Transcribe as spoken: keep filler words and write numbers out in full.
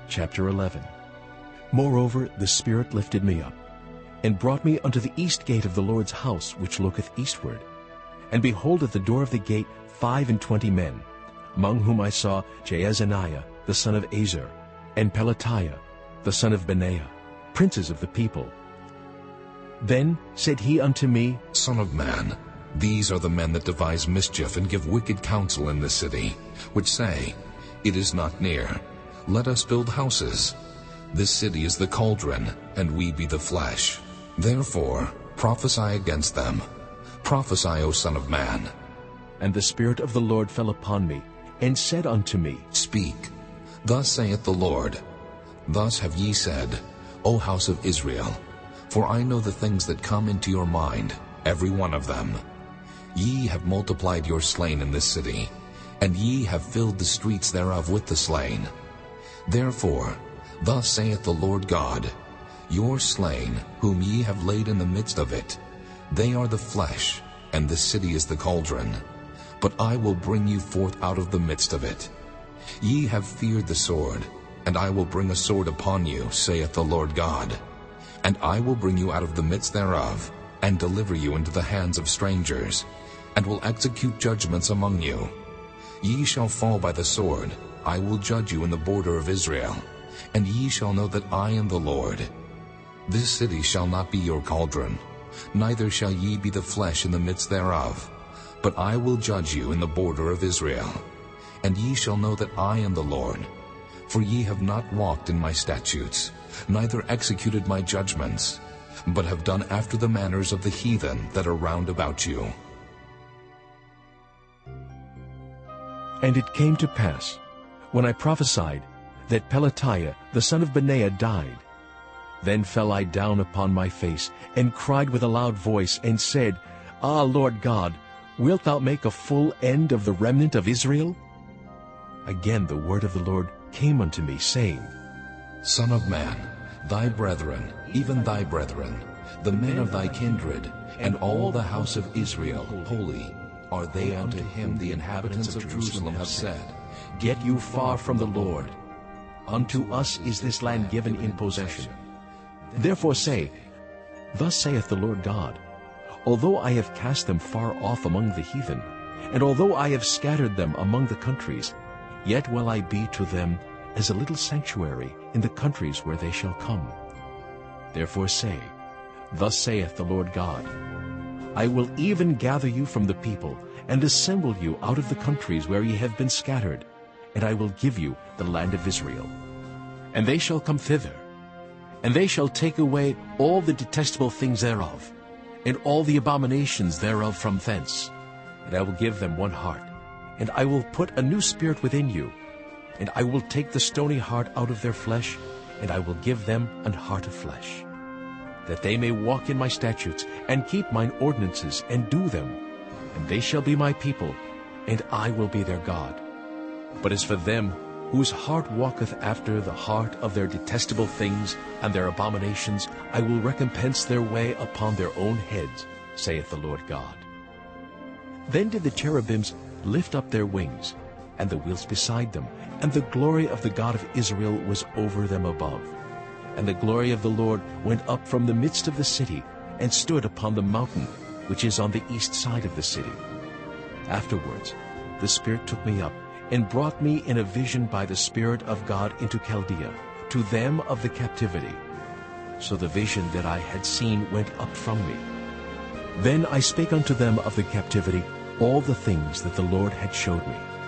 Chapter eleven. Moreover the Spirit lifted me up, and brought me unto the east gate of the Lord's house, which looketh eastward. And behold, at the door of the gate five and twenty men, among whom I saw Jaazaniah the son of Azer, and Pelatiah the son of Benaiah, princes of the people. Then said he unto me, Son of man, these are the men that devise mischief and give wicked counsel in the city, which say, It is not near, let us build houses. This city is the cauldron, and we be the flesh. Therefore prophesy against them. Prophesy, O son of man. And the Spirit of the Lord fell upon me, and said unto me, Speak. Thus saith the Lord, Thus have ye said, O house of Israel, for I know the things that come into your mind, every one of them. Ye have multiplied your slain in this city, and ye have filled the streets thereof with the slain. Therefore thus saith the Lord God, Your slain, whom ye have laid in the midst of it, they are the flesh, and the city is the cauldron. But I will bring you forth out of the midst of it. Ye have feared the sword, and I will bring a sword upon you, saith the Lord God. And I will bring you out of the midst thereof, and deliver you into the hands of strangers, and will execute judgments among you. Ye shall fall by the sword, I will judge you in the border of Israel, and ye shall know that I am the Lord. This city shall not be your cauldron, neither shall ye be the flesh in the midst thereof, but I will judge you in the border of Israel. And ye shall know that I am the Lord, for ye have not walked in my statutes, neither executed my judgments, but have done after the manners of the heathen that are round about you. And it came to pass, when I prophesied, that Pelatiah the son of Benaiah died. Then fell I down upon my face, and cried with a loud voice, and said, Ah, Lord God, wilt thou make a full end of the remnant of Israel? Again the word of the Lord came unto me, saying, Son of man, thy brethren, even thy brethren, the men of thy kindred, and all the house of Israel, holy, are they unto him. The inhabitants of Jerusalem have said, Get you far from the Lord. Unto us is this land given in possession. Therefore say, Thus saith the Lord God, Although I have cast them far off among the heathen, and although I have scattered them among the countries, yet will I be to them as a little sanctuary in the countries where they shall come. Therefore say, Thus saith the Lord God, I will even gather you from the people, and assemble you out of the countries where ye have been scattered, and I will give you the land of Israel. And they shall come thither, and they shall take away all the detestable things thereof, and all the abominations thereof from thence. And I will give them one heart, and I will put a new spirit within you, and I will take the stony heart out of their flesh, and I will give them an heart of flesh, that they may walk in my statutes, and keep mine ordinances, and do them. And they shall be my people, and I will be their God. But as for them whose heart walketh after the heart of their detestable things and their abominations, I will recompense their way upon their own heads, saith the Lord God. Then did the cherubims lift up their wings, and the wheels beside them, and the glory of the God of Israel was over them above. And the glory of the Lord went up from the midst of the city, and stood upon the mountain which is on the east side of the city. Afterwards the Spirit took me up, and brought me in a vision by the Spirit of God into Chaldea, to them of the captivity. So the vision that I had seen went up from me. Then I spake unto them of the captivity all the things that the Lord had showed me.